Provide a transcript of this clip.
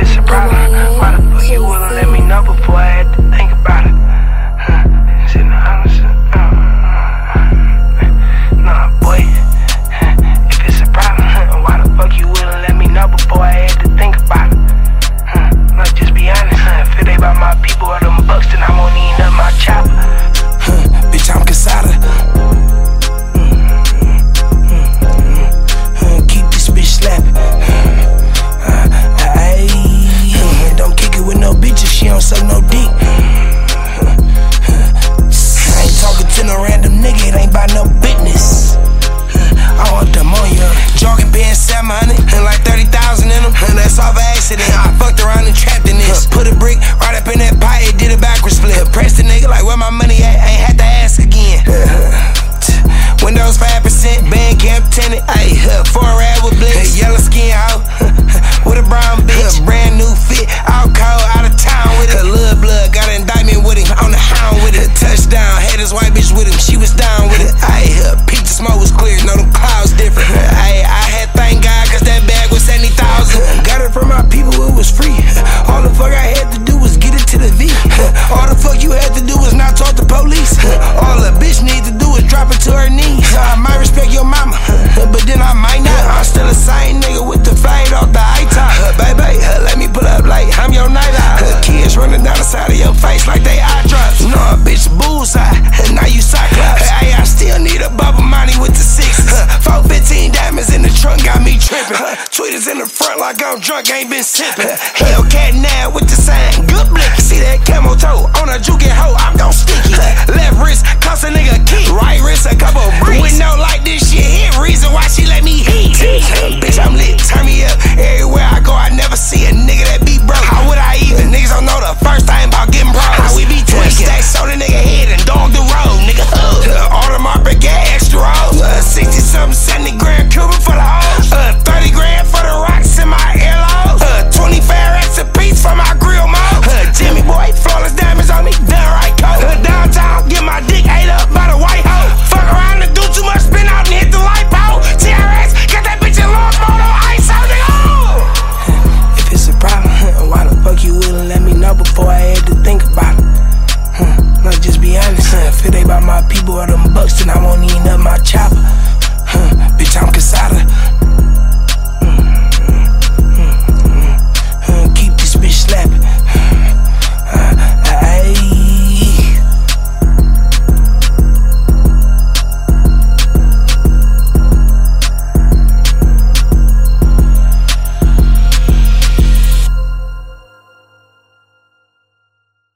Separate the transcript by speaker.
Speaker 1: it's a problem, why the fuck you wouldn't let me know before I had to think about it? Sitting nah, boy. If it's a problem, why the fuck you wouldn't let me know before I had to think about it? Like, just be honest. If it ain't about my people or them bucks, then I won't need none of my chopper.
Speaker 2: Bitch, I'm Casada. Keep this bitch slapping. Don't kick it with no bitch if she don't suck no dick. I ain't talking to no random nigga, it ain't about no business. I want them on you. Jogging pants 700 and like 30,000 in them. And that's off an accident. I fucked around and trapped in this. Put a brick right up in that pie, it did a backwards flip. Pressed the nigga like where my money at, ain't had to ask again. Windows 5%, band camp tenant. Ayy, foreign rad with blitz. Yellow skin out with a brown bitch. Brand new fit, out cold, out of town with it. Little blood, got an indictment with him, on the hound with it. Touchdown, had his white bitch with him, she was down with it. Ayy, peep the smoke was clear, know them clouds different. Ayy, I had thank God, cause that bag was 70,000. Got it from my people, it was free. All the fuck I had to do was get it to the V. All the fuck you had to do was not talk to police. All the bitch need to do is drop it to her knees. I might respect your mama, but then I might not. I'm still the same nigga with the fade off the high top. Baby, let me pull up like I'm your night out. Kids running down the side of your face like they eye drops. No, bitch, bullseye, and now you cyclops. Hey, I still need a bubble money with the sixes. 415 diamonds in the trunk got me tripping. Tweeters in the front like I'm drunk, ain't been sipping. Hellcat now with the sign, good blick. See that camel toe on a juke hoe, I'm gon' stick it. Left wrist cost a nigga key, right wrist a couple bricks. We know like this shit hit, reason why she let me hit. Bitch, I'm lit, turn me up.